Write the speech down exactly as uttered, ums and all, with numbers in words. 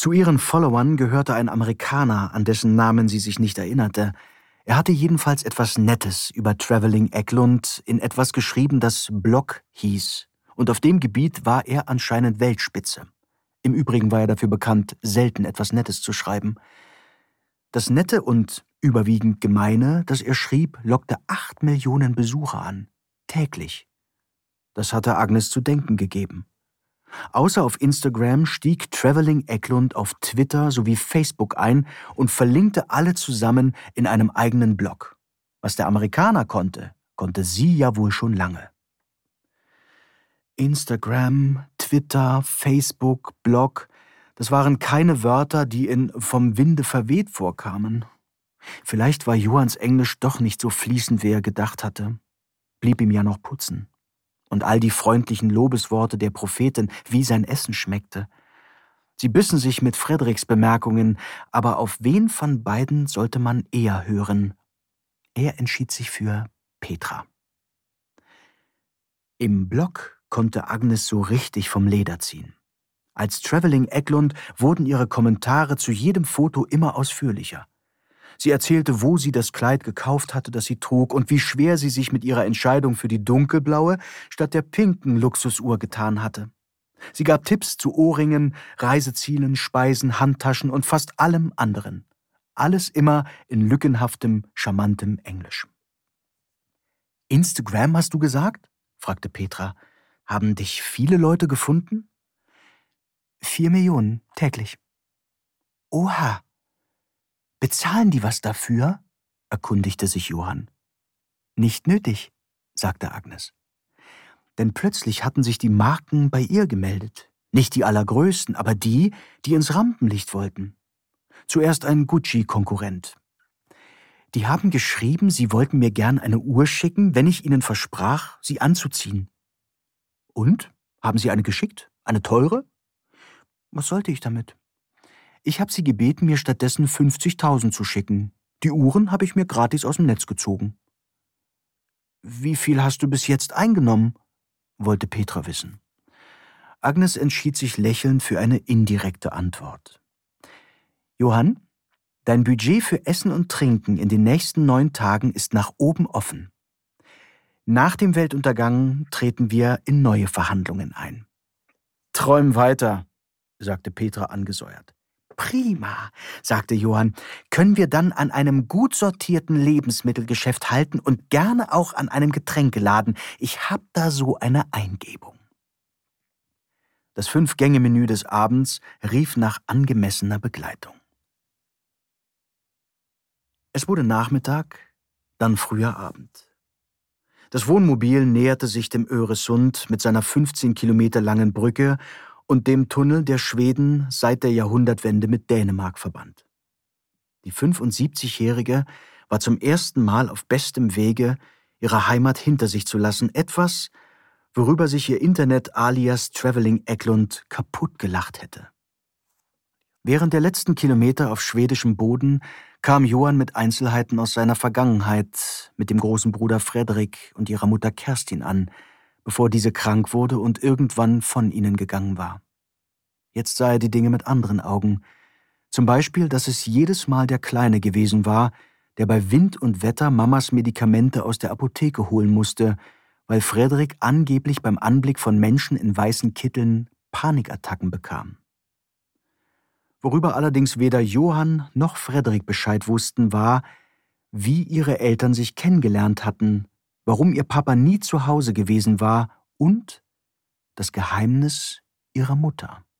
Zu ihren Followern gehörte ein Amerikaner, an dessen Namen sie sich nicht erinnerte. Er hatte jedenfalls etwas Nettes über Traveling Eklund in etwas geschrieben, das Blog hieß. Und auf dem Gebiet war er anscheinend Weltspitze. Im Übrigen war er dafür bekannt, selten etwas Nettes zu schreiben. Das Nette und überwiegend Gemeine, das er schrieb, lockte acht Millionen Besucher an. Täglich. Das hatte Agnes zu denken gegeben. Außer auf Instagram stieg Traveling Eklund auf Twitter sowie Facebook ein und verlinkte alle zusammen in einem eigenen Blog. Was der Amerikaner konnte, konnte sie ja wohl schon lange. Instagram, Twitter, Facebook, Blog, das waren keine Wörter, die in Vom Winde verweht vorkamen. Vielleicht war Johanns Englisch doch nicht so fließend, wie er gedacht hatte. Blieb ihm ja noch putzen. Und all die freundlichen Lobesworte der Prophetin, wie sein Essen schmeckte. Sie bissen sich mit Frederiks Bemerkungen, aber auf wen von beiden sollte man eher hören? Er entschied sich für Petra. Im Blog konnte Agnes so richtig vom Leder ziehen. Als Traveling Eklund wurden ihre Kommentare zu jedem Foto immer ausführlicher. Sie erzählte, wo sie das Kleid gekauft hatte, das sie trug, und wie schwer sie sich mit ihrer Entscheidung für die dunkelblaue statt der pinken Luxusuhr getan hatte. Sie gab Tipps zu Ohrringen, Reisezielen, Speisen, Handtaschen und fast allem anderen. Alles immer in lückenhaftem, charmantem Englisch. »Instagram, hast du gesagt?« fragte Petra. »Haben dich viele Leute gefunden?« »Vier Millionen, täglich.« »Oha! Bezahlen die was dafür?« erkundigte sich Johann. »Nicht nötig«, sagte Agnes. Denn plötzlich hatten sich die Marken bei ihr gemeldet. Nicht die allergrößten, aber die, die ins Rampenlicht wollten. Zuerst ein Gucci-Konkurrent. Die haben geschrieben, sie wollten mir gern eine Uhr schicken, wenn ich ihnen versprach, sie anzuziehen. Und? Haben sie eine geschickt? Eine teure? Was sollte ich damit? Ich habe sie gebeten, mir stattdessen fünfzigtausend zu schicken. Die Uhren habe ich mir gratis aus dem Netz gezogen. »Wie viel hast du bis jetzt eingenommen?« wollte Petra wissen. Agnes entschied sich lächelnd für eine indirekte Antwort. »Johann, dein Budget für Essen und Trinken in den nächsten neun Tagen ist nach oben offen. Nach dem Weltuntergang treten wir in neue Verhandlungen ein.« »Träum weiter«, sagte Petra angesäuert. »Prima«, sagte Johann, »können wir dann an einem gut sortierten Lebensmittelgeschäft halten und gerne auch an einem Getränkeladen. Ich hab da so eine Eingebung.« Das Fünf-Gänge-Menü des Abends rief nach angemessener Begleitung. Es wurde Nachmittag, dann früher Abend. Das Wohnmobil näherte sich dem Öresund mit seiner fünfzehn Kilometer langen Brücke und dem Tunnel, der Schweden seit der Jahrhundertwende mit Dänemark verband. Die fünfundsiebzigjährige war zum ersten Mal auf bestem Wege, ihre Heimat hinter sich zu lassen, etwas, worüber sich ihr Internet-Alias Traveling Eklund kaputt gelacht hätte. Während der letzten Kilometer auf schwedischem Boden kam Johann mit Einzelheiten aus seiner Vergangenheit mit dem großen Bruder Fredrik und ihrer Mutter Kerstin an, bevor diese krank wurde und irgendwann von ihnen gegangen war. Jetzt sah er die Dinge mit anderen Augen. Zum Beispiel, dass es jedes Mal der Kleine gewesen war, der bei Wind und Wetter Mamas Medikamente aus der Apotheke holen musste, weil Fredrik angeblich beim Anblick von Menschen in weißen Kitteln Panikattacken bekam. Worüber allerdings weder Johann noch Fredrik Bescheid wussten, war, wie ihre Eltern sich kennengelernt hatten, warum ihr Papa nie zu Hause gewesen war und das Geheimnis ihrer Mutter.